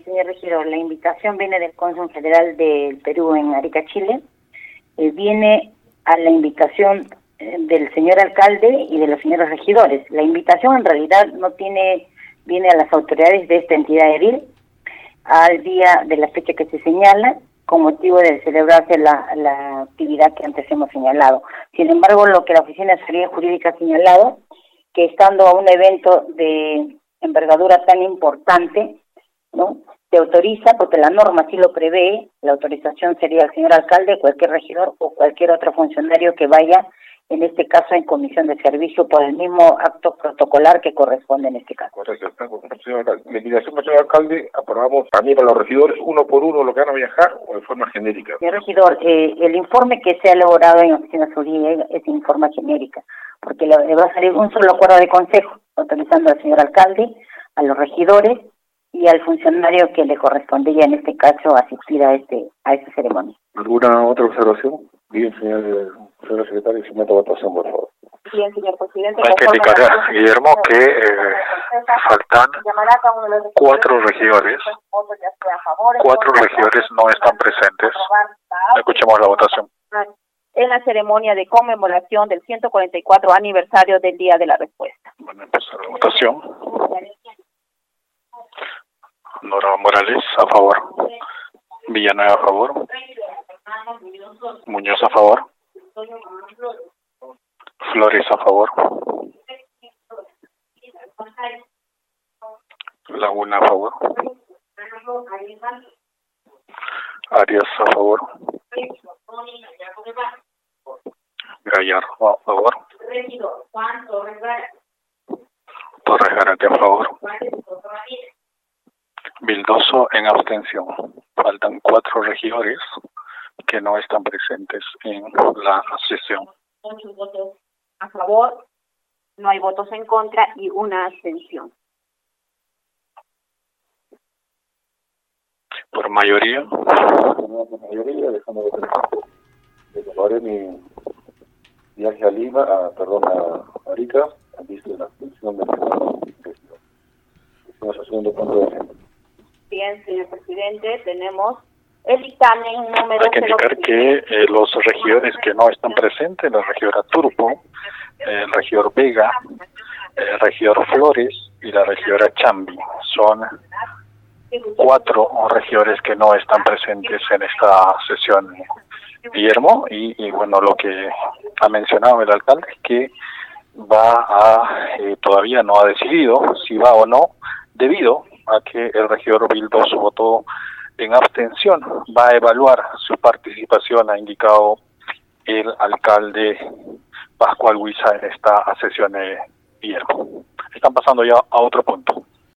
señor regidor, la invitación viene del Cónsul Federal del Perú en Arica, Chile. Viene a la invitación del señor alcalde y de los señores regidores. La invitación en realidad viene a las autoridades de esta entidad edil al día de la fecha que se señala, con motivo de celebrarse la actividad que antes hemos señalado. Sin embargo, lo que la Oficina de Asesoría Jurídica ha señalado, que estando a un evento de envergadura tan importante, ¿no?, se autoriza, porque la norma sí lo prevé, la autorización sería el señor alcalde, cualquier regidor o cualquier otro funcionario que vaya, en este caso en comisión de servicio, por el mismo acto protocolar que corresponde en este caso. Correcto. La invitación, señor alcalde, aprobamos también para los regidores, uno por uno, lo que van a viajar o de forma genérica. Señor regidor, el informe que se ha elaborado en Oficina Jurídica es informe genérica, porque va a salir un solo acuerdo de consejo, autorizando al señor alcalde, a los regidores y al funcionario que le correspondía en este caso asistir a esta ceremonia. ¿Alguna otra observación? Bien, señor secretario, si mete votación, por favor. Bien, señor presidente. Hay que indicar, Guillermo, que faltan 4 regidores. 4 regidores no están presentes. Escuchemos la votación. En la ceremonia de conmemoración del 144 aniversario del Día de la Respuesta. Bueno, empezar la votación. Nora Morales, a favor. Villanueva, a favor. Muñoz, a favor. Flores, a favor. Laguna, a favor. Arias, a favor. Gallardo, a favor. Torres Garate, a favor. Vildoso, en abstención. Faltan 4 regidores que no están presentes en la sesión. Muchos votos a favor, no hay votos en contra y una abstención. Por mayoría. Por mayoría, dejando de tener mi viaje a Lima, a Arica, en vista de la abstención del Senado. Estamos haciendo punto de agenda. Bien, señor presidente, tenemos el dictamen número... Hay que indicar que los regidores que no están presentes, la regidora Turpo, el regidor Vega, el regidor Flores y la regidora Chambi, son 4 regidores que no están presentes en esta sesión, Guillermo, y bueno, lo que ha mencionado el alcalde es que todavía no ha decidido si va o no, debido a que el regidor Vildoso votó en abstención. Va a evaluar su participación, ha indicado el alcalde Pascual Huiza en esta sesión, Guillermo. Están pasando ya a otro punto.